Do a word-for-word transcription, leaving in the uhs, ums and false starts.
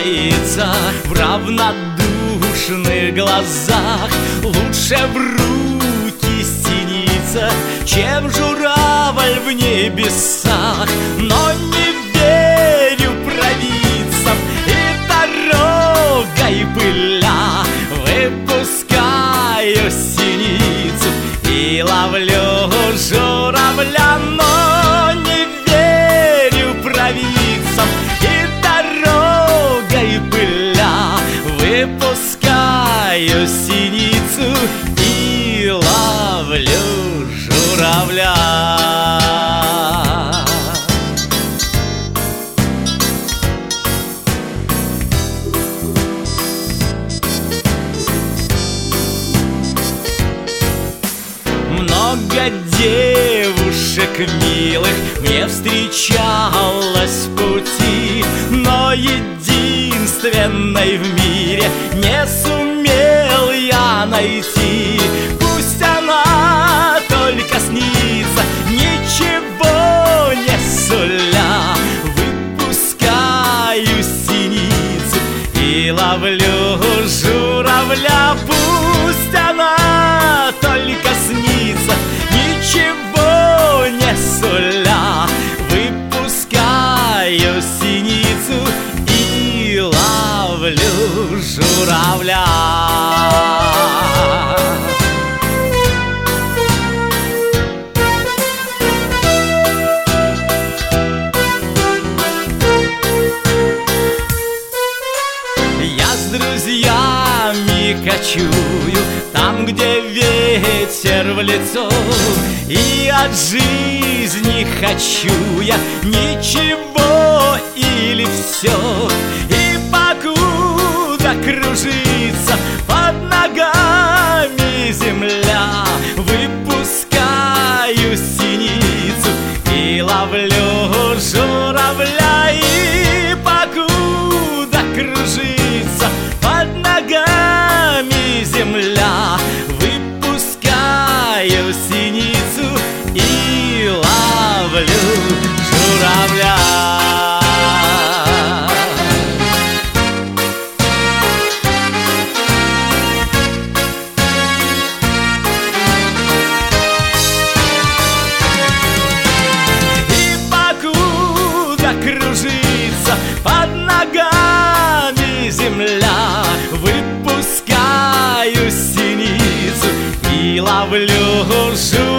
таится в равнодушных глазах. Лучше в руки синица, чем журавль в небесах. Но не верю провидцам и дорогой пыля, выпускаю синицу и ловлю журавля. Но не верю провидцам и дорогой пыля, выпускаю синицу и ловлю журавля. Много девушек милых мне встречалось в пути, но единственной в мире не сумел я найти. Пусть она только снится, ничего не суля, выпускаю синицу и ловлю журавля. Пусть она только снится, ничего не суля, выпускаю синицу и ловлю журавля. Я с друзьями кочую там, где ветер в лицо, и от жизни хочу я ничего или все. И покуда кружится под ногами земля, выпускаю синицу и ловлю журавля. И покуда кружится под ногами земля, выпускаю синицу и ловлю журавля. И покуда кружится под ногами земля, выпускаю синицу и ловлю журавля.